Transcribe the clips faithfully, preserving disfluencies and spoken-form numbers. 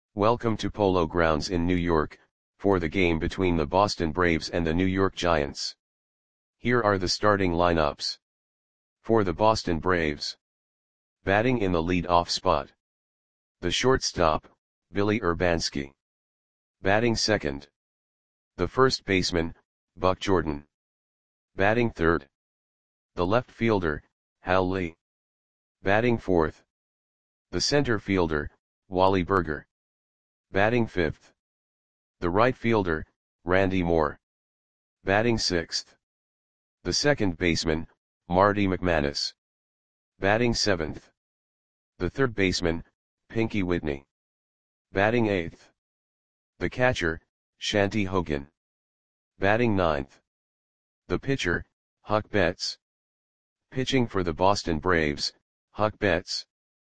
Welcome to Polo Grounds in New York, for the game between the Boston Braves and the New York Giants. Here are the starting lineups. For the Boston Braves. Batting in the lead-off spot. The shortstop, Billy Urbanski. Batting second. The first baseman, Buck Jordan. Batting third. The left fielder, Hal Lee. Batting fourth. The center fielder, Wally Burger. Batting fifth. The right fielder, Randy Moore. Batting sixth. The second baseman, Marty McManus. Batting seventh. The third baseman, Pinky Whitney. Batting eighth. The catcher, Shanty Hogan. Batting ninth. The pitcher, Huck Betts. Pitching for the Boston Braves, Huck Betts.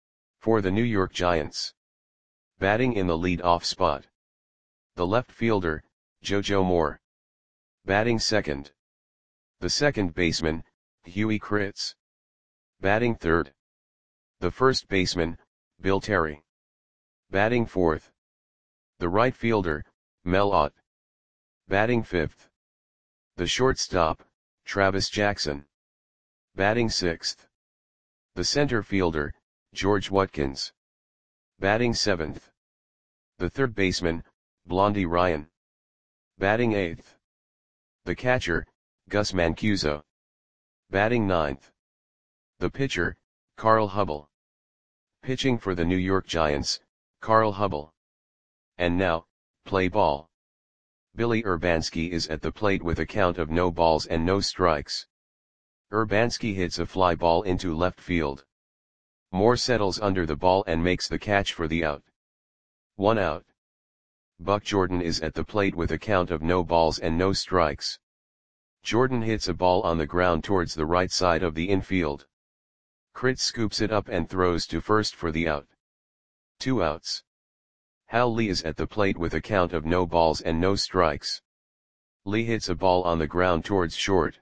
For the New York Giants. Batting in the lead-off spot. The left fielder, JoJo Moore. Batting second. The second baseman, Huey Kritz. Batting third. The first baseman, Bill Terry. Batting fourth. The right fielder, Mel Ott. Batting fifth. The shortstop, Travis Jackson. Batting sixth. The center fielder, George Watkins. Batting seventh. The third baseman, Blondie Ryan. Batting eighth. The catcher, Gus Mancuso. Batting ninth. The pitcher, Carl Hubbell. Pitching for the New York Giants, Carl Hubbell. And now, play ball. Billy Urbanski is at the plate with a count of no balls and no strikes. Urbanski hits a fly ball into left field. Moore settles under the ball and makes the catch for the out. One out. Buck Jordan is at the plate with a count of no balls and no strikes. Jordan hits a ball on the ground towards the right side of the infield. Kritz scoops it up and throws to first for the out. Two outs. Hal Lee is at the plate with a count of no balls and no strikes. Lee hits a ball on the ground towards short.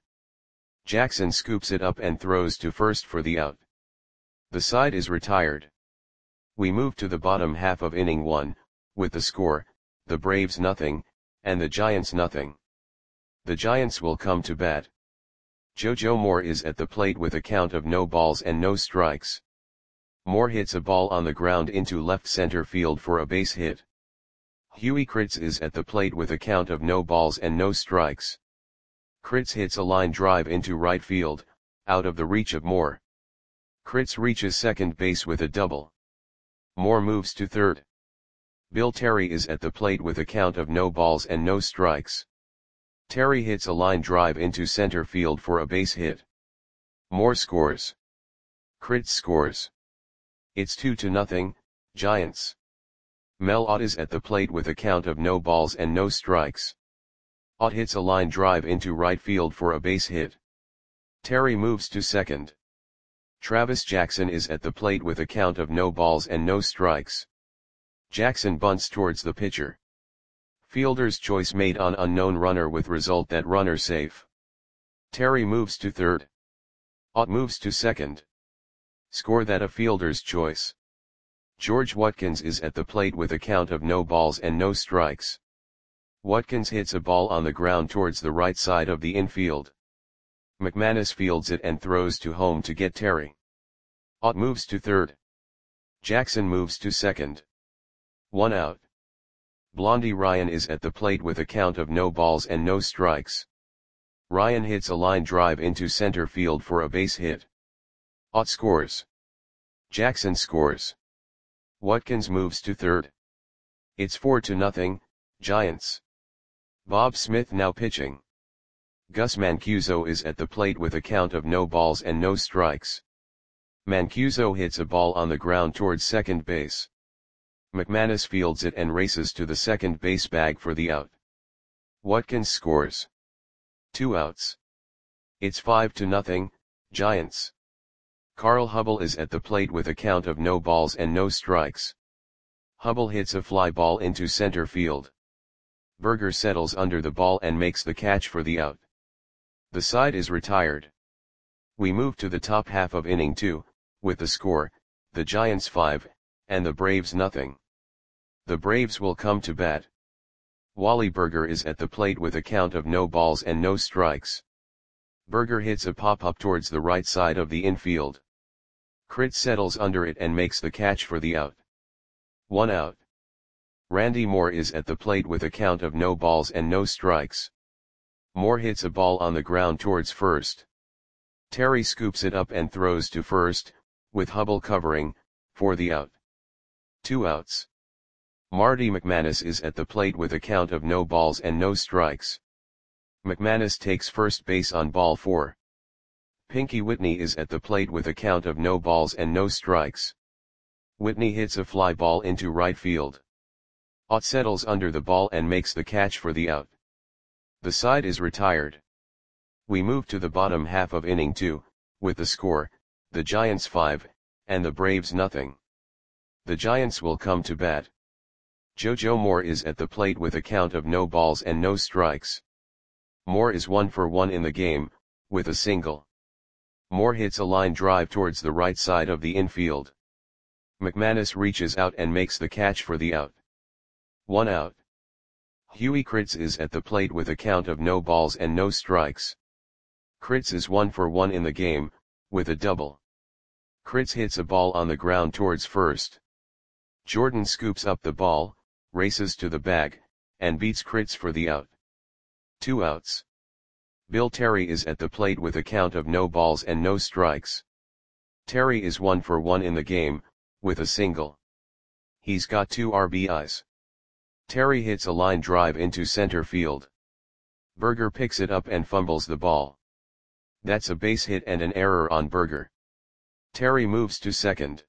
Jackson scoops it up and throws to first for the out. The side is retired. We move to the bottom half of inning one, with the score, the Braves nothing, and the Giants nothing. The Giants will come to bat. JoJo Moore is at the plate with a count of no balls and no strikes. Moore hits a ball on the ground into left center field for a base hit. Huey Kritz is at the plate with a count of no balls and no strikes. Kritz hits a line drive into right field, out of the reach of Moore. Kritz reaches second base with a double. Moore moves to third. Bill Terry is at the plate with a count of no balls and no strikes. Terry hits a line drive into center field for a base hit. Moore scores. Kritz scores. It's two to nothing, Giants. Mel Ott is at the plate with a count of no balls and no strikes. Ott hits a line drive into right field for a base hit. Terry moves to second. Travis Jackson is at the plate with a count of no balls and no strikes. Jackson bunts towards the pitcher. Fielder's choice made on unknown runner with result that runner safe. Terry moves to third. Ott moves to second. Score that a fielder's choice. George Watkins is at the plate with a count of no balls and no strikes. Watkins hits a ball on the ground towards the right side of the infield. McManus fields it and throws to home to get Terry. Ott moves to third. Jackson moves to second. One out. Blondie Ryan is at the plate with a count of no balls and no strikes. Ryan hits a line drive into center field for a base hit. Ott scores. Jackson scores. Watkins moves to third. It's four to nothing, Giants. Bob Smith now pitching. Gus Mancuso is at the plate with a count of no balls and no strikes. Mancuso hits a ball on the ground towards second base. McManus fields it and races to the second base bag for the out. Watkins scores. Two outs. It's five to nothing, Giants. Carl Hubbell is at the plate with a count of no balls and no strikes. Hubbell hits a fly ball into center field. Burger settles under the ball and makes the catch for the out. The side is retired. We move to the top half of inning two, with the score, the Giants five, and the Braves nothing. The Braves will come to bat. Wally Burger is at the plate with a count of no balls and no strikes. Burger hits a pop-up towards the right side of the infield. Crit settles under it and makes the catch for the out. One out. Randy Moore is at the plate with a count of no balls and no strikes. Moore hits a ball on the ground towards first. Terry scoops it up and throws to first, with Hubble covering, for the out. Two outs. Marty McManus is at the plate with a count of no balls and no strikes. McManus takes first base on ball four. Pinky Whitney is at the plate with a count of no balls and no strikes. Whitney hits a fly ball into right field. Ott settles under the ball and makes the catch for the out. The side is retired. We move to the bottom half of inning two, with the score, the Giants five, and the Braves nothing. The Giants will come to bat. JoJo Moore is at the plate with a count of no balls and no strikes. Moore is one for one in the game, with a single. Moore hits a line drive towards the right side of the infield. McManus reaches out and makes the catch for the out. One out. Huey Kritz is at the plate with a count of no balls and no strikes. Kritz is one for one in the game, with a double. Kritz hits a ball on the ground towards first. Jordan scoops up the ball, races to the bag, and beats Kritz for the out. Two outs. Bill Terry is at the plate with a count of no balls and no strikes. Terry is one for one in the game, with a single. He's got two R B Is. Terry hits a line drive into center field. Burger picks it up and fumbles the ball. That's a base hit and an error on Burger. Terry moves to second.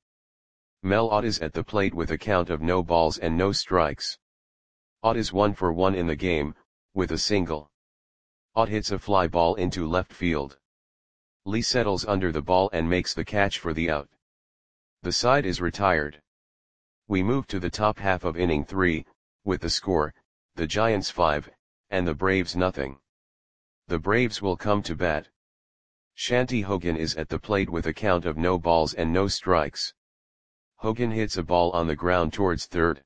Mel Ott is at the plate with a count of no balls and no strikes. Ott is one for one in the game, with a single. Ott hits a fly ball into left field. Lee settles under the ball and makes the catch for the out. The side is retired. We move to the top half of inning three, with the score, the Giants five, and the Braves nothing. The Braves will come to bat. Shanty Hogan is at the plate with a count of no balls and no strikes. Hogan hits a ball on the ground towards third.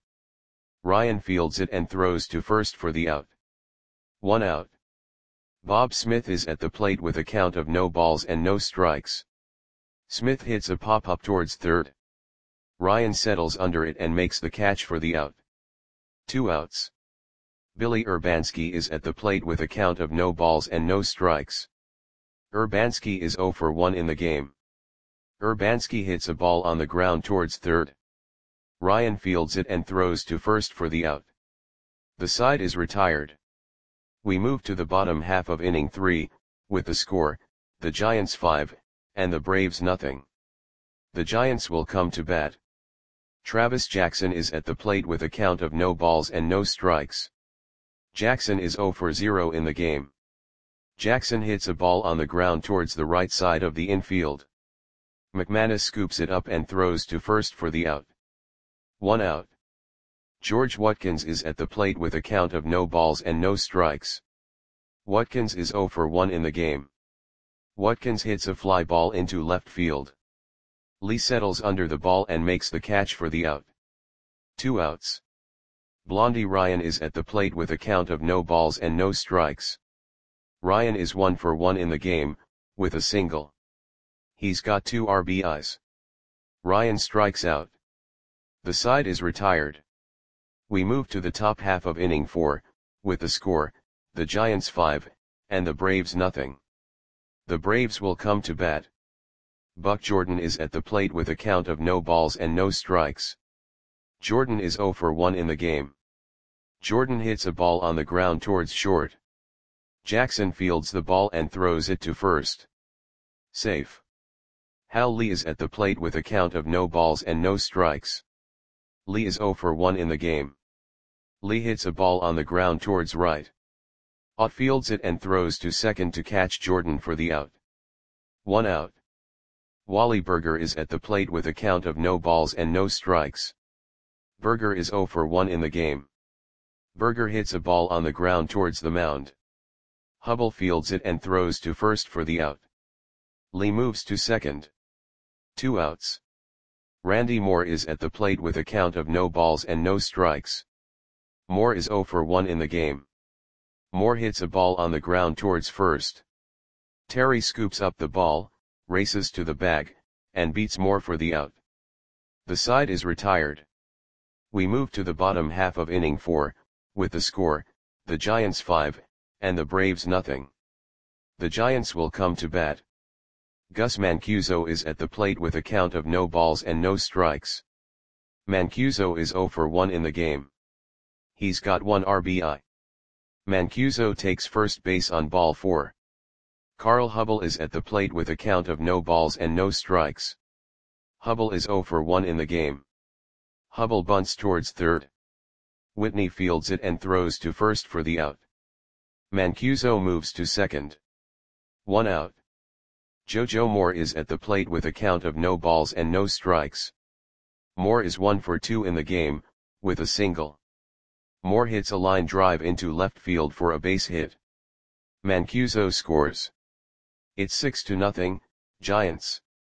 Ryan fields it and throws to first for the out. One out. Bob Smith is at the plate with a count of no balls and no strikes. Smith hits a pop-up towards third. Ryan settles under it and makes the catch for the out. Two outs. Billy Urbanski is at the plate with a count of no balls and no strikes. Urbanski is zero for one in the game. Urbanski hits a ball on the ground towards third. Ryan fields it and throws to first for the out. The side is retired. We move to the bottom half of inning three, with the score, the Giants five, and the Braves nothing. The Giants will come to bat. Travis Jackson is at the plate with a count of no balls and no strikes. Jackson is zero for zero in the game. Jackson hits a ball on the ground towards the right side of the infield. McManus scoops it up and throws to first for the out. One out. George Watkins is at the plate with a count of no balls and no strikes. Watkins is zero for one in the game. Watkins hits a fly ball into left field. Lee settles under the ball and makes the catch for the out. Two outs. Blondie Ryan is at the plate with a count of no balls and no strikes. Ryan is one for one in the game, with a single. He's got two R B Is. Ryan strikes out. The side is retired. We move to the top half of inning four, with the score, the Giants five, and the Braves nothing. The Braves will come to bat. Buck Jordan is at the plate with a count of no balls and no strikes. Jordan is zero for one in the game. Jordan hits a ball on the ground towards short. Jackson fields the ball and throws it to first. Safe. Hal Lee is at the plate with a count of no balls and no strikes. Lee is zero for one in the game. Lee hits a ball on the ground towards right. Ott fields it and throws to second to catch Jordan for the out. One out. Wally Burger is at the plate with a count of no balls and no strikes. Burger is zero for one in the game. Burger hits a ball on the ground towards the mound. Hubble fields it and throws to first for the out. Lee moves to second. Two outs. Randy Moore is at the plate with a count of no balls and no strikes. Moore is zero for one in the game. Moore hits a ball on the ground towards first. Terry scoops up the ball, races to the bag, and beats Moore for the out. The side is retired. We move to the bottom half of inning four, with the score, the Giants five, and the Braves nothing. The Giants will come to bat. Gus Mancuso is at the plate with a count of no balls and no strikes. Mancuso is zero for one in the game. He's got one R B I. Mancuso takes first base on ball four. Carl Hubble is at the plate with a count of no balls and no strikes. Hubble is zero for one in the game. Hubble bunts towards third. Whitney fields it and throws to first for the out. Mancuso moves to second. One out. JoJo Moore is at the plate with a count of no balls and no strikes. Moore is one for two in the game, with a single. Moore hits a line drive into left field for a base hit. Mancuso scores. It's six to nothing, Giants.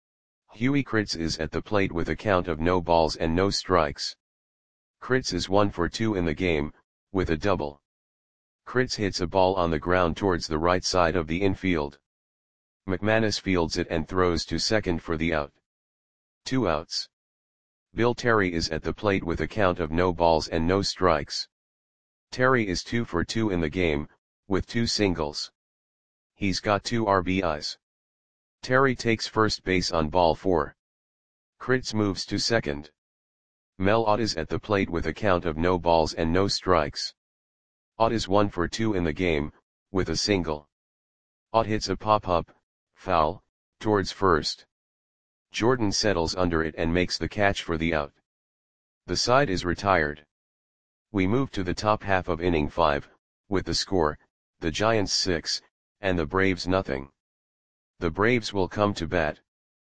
Huey Kritz is at the plate with a count of no balls and no strikes. Kritz is one for two in the game, with a double. Kritz hits a ball on the ground towards the right side of the infield. McManus fields it and throws to second for the out. Two outs. Bill Terry is at the plate with a count of no balls and no strikes. Terry is two for two in the game, with two singles. He's got two R B Is. Terry takes first base on ball four. Kritz moves to second. Mel Ott is at the plate with a count of no balls and no strikes. Ott is one for two in the game, with a single. Ott hits a pop-up, foul, towards first. Jordan settles under it and makes the catch for the out. The side is retired. We move to the top half of inning five, with the score, the Giants six, and the Braves nothing. The Braves will come to bat.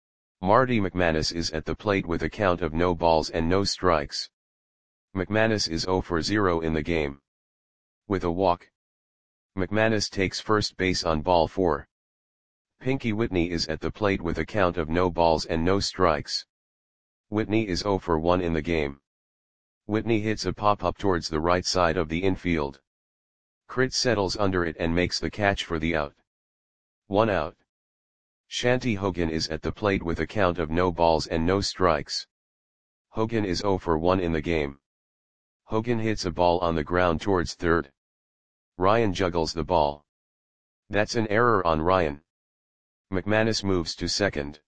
Marty McManus is at the plate with a count of no balls and no strikes. McManus is zero for zero in the game. With a walk. McManus takes first base on ball four. Pinky Whitney is at the plate with a count of no balls and no strikes. Whitney is zero for one in the game. Whitney hits a pop-up towards the right side of the infield. Kritz settles under it and makes the catch for the out. One out. Shanty Hogan is at the plate with a count of no balls and no strikes. Hogan is zero for one in the game. Hogan hits a ball on the ground towards third. Ryan juggles the ball. That's an error on Ryan. McManus moves to second.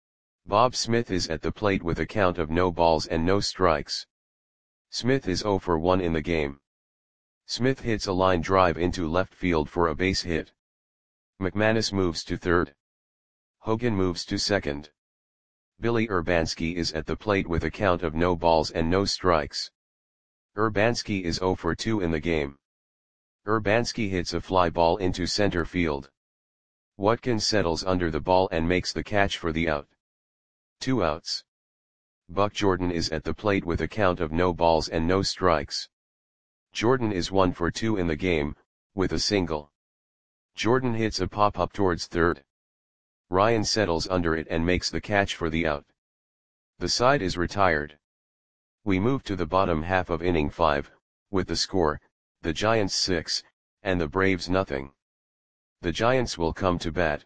Bob Smith is at the plate with a count of no balls and no strikes. Smith is zero for one in the game. Smith hits a line drive into left field for a base hit. McManus moves to third. Hogan moves to second. Billy Urbanski is at the plate with a count of no balls and no strikes. Urbanski is zero for two in the game. Urbanski hits a fly ball into center field. Watkins settles under the ball and makes the catch for the out. Two outs. Buck Jordan is at the plate with a count of no balls and no strikes. Jordan is one for two in the game, with a single. Jordan hits a pop-up towards third. Ryan settles under it and makes the catch for the out. The side is retired. We move to the bottom half of inning five, with the score, the Giants six, and the Braves nothing. The Giants will come to bat.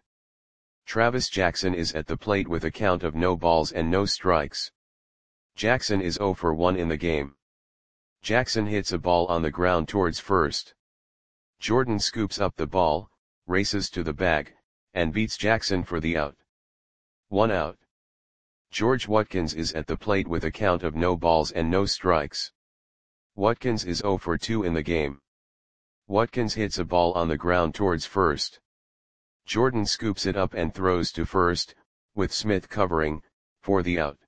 Travis Jackson is at the plate with a count of no balls and no strikes. Jackson is zero for one in the game. Jackson hits a ball on the ground towards first. Jordan scoops up the ball, races to the bag, and beats Jackson for the out. One out. George Watkins is at the plate with a count of no balls and no strikes. Watkins is zero for two in the game. Watkins hits a ball on the ground towards first. Jordan scoops it up and throws to first, with Smith covering, for the out.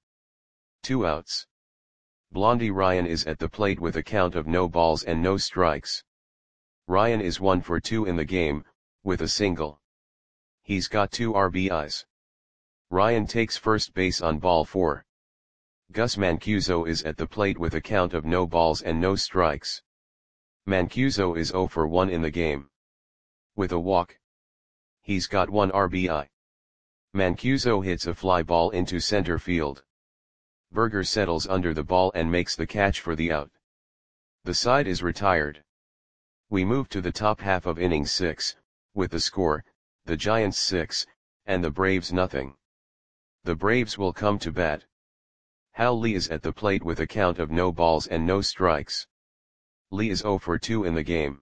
Two outs. Blondie Ryan is at the plate with a count of no balls and no strikes. Ryan is one for two in the game, with a single. He's got two R B Is. Ryan takes first base on ball four. Gus Mancuso is at the plate with a count of no balls and no strikes. Mancuso is zero for one in the game. With a walk. He's got one R B I. Mancuso hits a fly ball into center field. Berger settles under the ball and makes the catch for the out. The side is retired. We move to the top half of inning six, with the score, the Giants six, and the Braves nothing. The Braves will come to bat. Hal Lee is at the plate with a count of no balls and no strikes. Lee is oh for two in the game.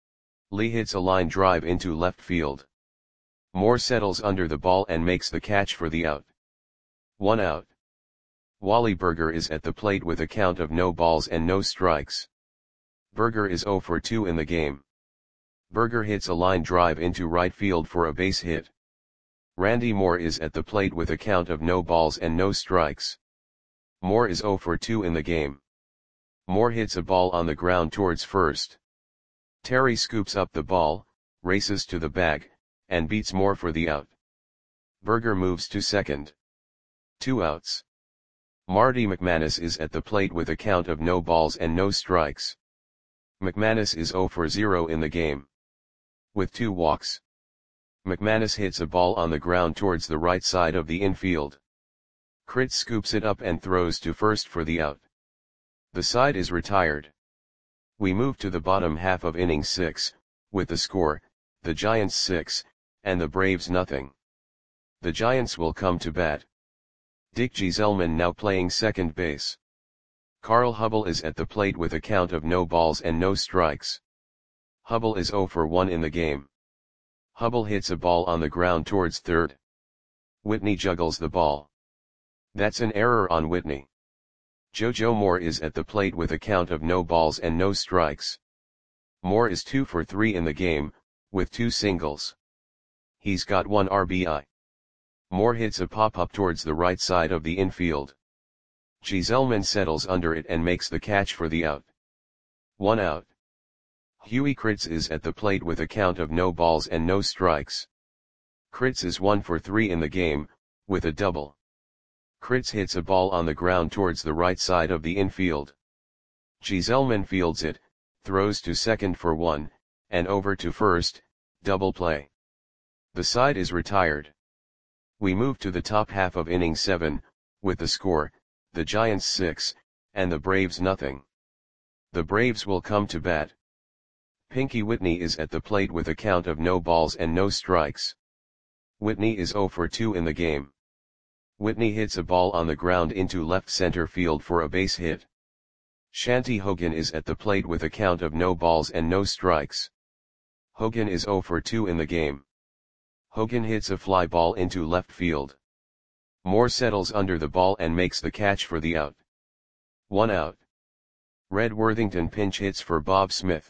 Lee hits a line drive into left field. Moore settles under the ball and makes the catch for the out. One out. Wally Berger is at the plate with a count of no balls and no strikes. Berger is oh for two in the game. Berger hits a line drive into right field for a base hit. Randy Moore is at the plate with a count of no balls and no strikes. Moore is oh for two in the game. Moore hits a ball on the ground towards first. Terry scoops up the ball, races to the bag, and beats Moore for the out. Berger moves to second. Two outs. Marty McManus is at the plate with a count of no balls and no strikes. McManus is oh for zero in the game. With two walks. McManus hits a ball on the ground towards the right side of the infield. Kritz scoops it up and throws to first for the out. The side is retired. We move to the bottom half of inning six, with the score, the Giants six, and the Braves nothing. The Giants will come to bat. Dick Gieselman now playing second base. Carl Hubble is at the plate with a count of no balls and no strikes. Hubble is oh for one in the game. Hubble hits a ball on the ground towards third. Whitney juggles the ball. That's an error on Whitney. JoJo Moore is at the plate with a count of no balls and no strikes. Moore is two for three in the game, with two singles. He's got one R B I. Moore hits a pop-up towards the right side of the infield. Gieselman settles under it and makes the catch for the out. One out. Huey Kritz is at the plate with a count of no balls and no strikes. Kritz is one for three in the game, with a double. Kritz hits a ball on the ground towards the right side of the infield. Gieselman fields it, throws to second for one, and over to first, double play. The side is retired. We move to the top half of inning seven, with the score, the Giants six, and the Braves nothing. The Braves will come to bat. Pinky Whitney is at the plate with a count of no balls and no strikes. Whitney is oh for two in the game. Whitney hits a ball on the ground into left center field for a base hit. Shanty Hogan is at the plate with a count of no balls and no strikes. Hogan is oh for two in the game. Hogan hits a fly ball into left field. Moore settles under the ball and makes the catch for the out. One out. Red Worthington pinch hits for Bob Smith.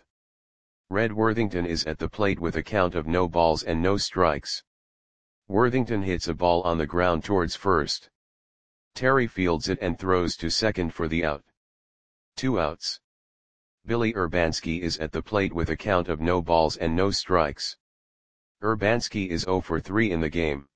Red Worthington is at the plate with a count of no balls and no strikes. Worthington hits a ball on the ground towards first. Terry fields it and throws to second for the out. Two outs. Billy Urbanski is at the plate with a count of no balls and no strikes. Urbanski is oh for three in the game.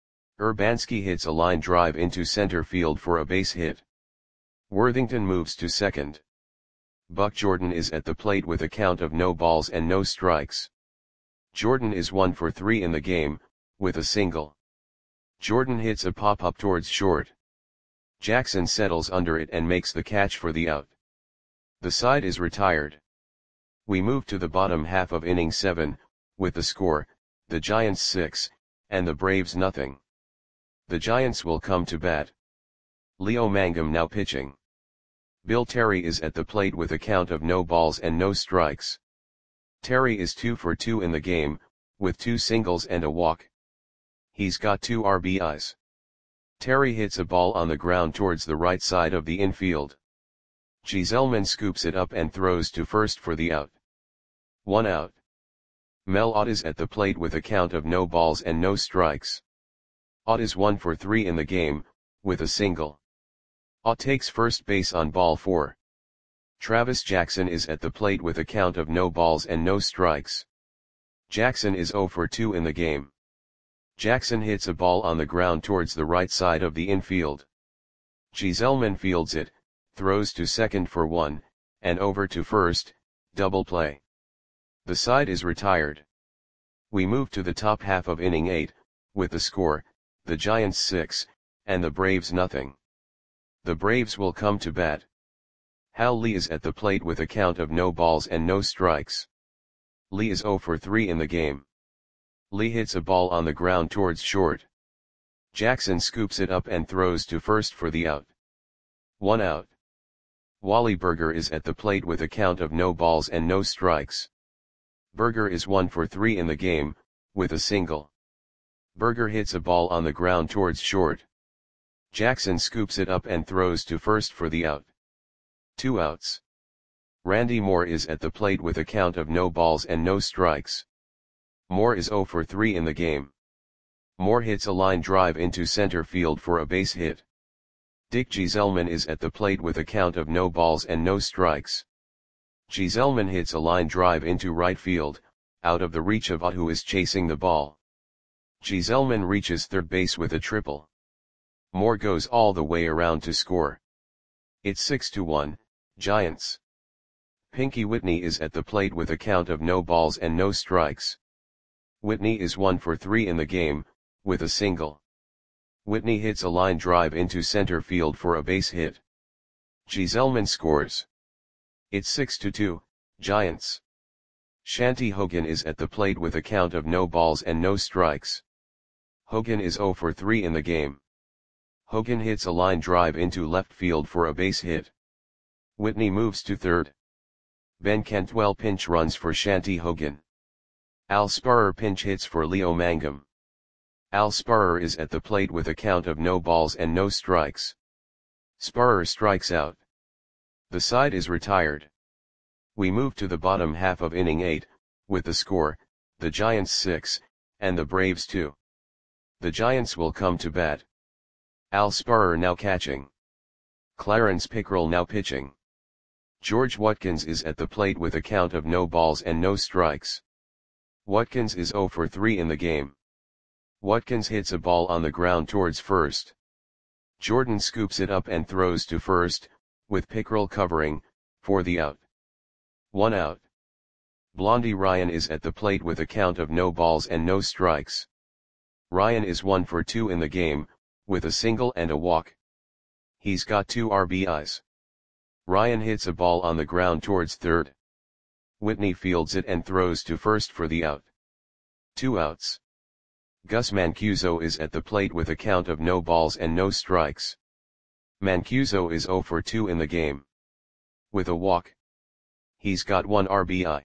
Urbanski hits a line drive into center field for a base hit. Worthington moves to second. Buck Jordan is at the plate with a count of no balls and no strikes. Jordan is one for three in the game, with a single. Jordan hits a pop-up towards short. Jackson settles under it and makes the catch for the out. The side is retired. We move to the bottom half of inning seven, with the score, the Giants six, and the Braves nothing. The Giants will come to bat. Leo Mangum now pitching. Bill Terry is at the plate with a count of no balls and no strikes. Terry is two for two in the game, with two singles and a walk. He's got two R B Is. Terry hits a ball on the ground towards the right side of the infield. Gieselman scoops it up and throws to first for the out. One out. Mel Ott is at the plate with a count of no balls and no strikes. Ott is one for three in the game, with a single. Ott takes first base on ball four. Travis Jackson is at the plate with a count of no balls and no strikes. Jackson is oh for two in the game. Jackson hits a ball on the ground towards the right side of the infield. Gieselman fields it, throws to second for one, and over to first, double play. The side is retired. We move to the top half of inning eight, with the score, the Giants six, and the Braves nothing. The Braves will come to bat. Hal Lee is at the plate with a count of no balls and no strikes. Lee is oh for three in the game. Lee hits a ball on the ground towards short. Jackson scoops it up and throws to first for the out. One out. Wally Burger is at the plate with a count of no balls and no strikes. Burger is one for three in the game, with a single. Burger hits a ball on the ground towards short. Jackson scoops it up and throws to first for the out. Two outs. Randy Moore is at the plate with a count of no balls and no strikes. Moore is oh for three in the game. Moore hits a line drive into center field for a base hit. Dick Gieselman is at the plate with a count of no balls and no strikes. Gieselman hits a line drive into right field, out of the reach of Ott, who is chasing the ball. Gieselman reaches third base with a triple. Moore goes all the way around to score. It's six to one, Giants. Pinky Whitney is at the plate with a count of no balls and no strikes. Whitney is one for three in the game, with a single. Whitney hits a line drive into center field for a base hit. Gieselman scores. It's six to two, Giants. Shanty Hogan is at the plate with a count of no balls and no strikes. Hogan is oh for three in the game. Hogan hits a line drive into left field for a base hit. Whitney moves to third. Ben Cantwell pinch runs for Shanty Hogan. Al Sparrer pinch hits for Leo Mangum. Al Sparrer is at the plate with a count of no balls and no strikes. Sparrer strikes out. The side is retired. We move to the bottom half of inning eight, with the score, the Giants six, and the Braves two. The Giants will come to bat. Al Sparrer now catching. Clarence Pickrell now pitching. George Watkins is at the plate with a count of no balls and no strikes. Watkins is oh for three in the game. Watkins hits a ball on the ground towards first. Jordan scoops it up and throws to first, with Pickrell covering, for the out. One out. Blondie Ryan is at the plate with a count of no balls and no strikes. Ryan is one for two in the game, with a single and a walk. He's got two R B Is. Ryan hits a ball on the ground towards third. Whitney fields it and throws to first for the out. Two outs. Gus Mancuso is at the plate with a count of no balls and no strikes. Mancuso is oh for two in the game. With a walk. He's got one R B I.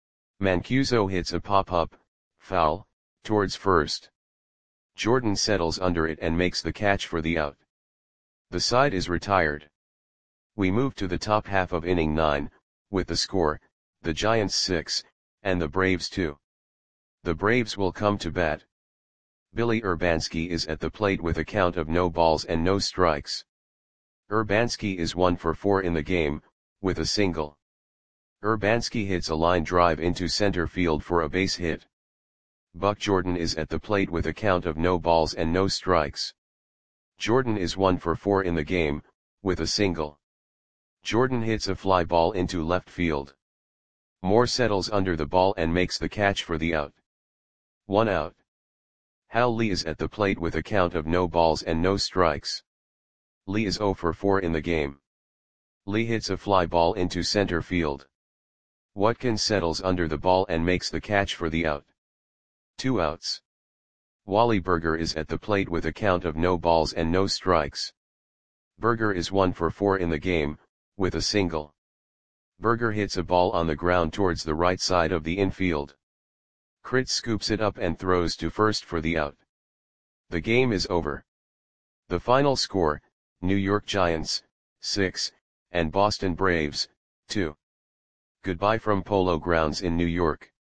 Mancuso hits a pop-up, foul, towards first. Jordan settles under it and makes the catch for the out. The side is retired. We move to the top half of inning nine, with the score, the Giants six, and the Braves two. The Braves will come to bat. Billy Urbanski is at the plate with a count of no balls and no strikes. Urbanski is one for four in the game, with a single. Urbanski hits a line drive into center field for a base hit. Buck Jordan is at the plate with a count of no balls and no strikes. Jordan is one for four in the game, with a single. Jordan hits a fly ball into left field. Moore settles under the ball and makes the catch for the out. One out. Hal Lee is at the plate with a count of no balls and no strikes. Lee is oh for four in the game. Lee hits a fly ball into center field. Watkins settles under the ball and makes the catch for the out. Two outs. Wally Burger is at the plate with a count of no balls and no strikes. Burger is one for four in the game, with a single. Burger hits a ball on the ground towards the right side of the infield. Crit scoops it up and throws to first for the out. The game is over. The final score, New York Giants, six, and Boston Braves, two. Goodbye from Polo Grounds in New York.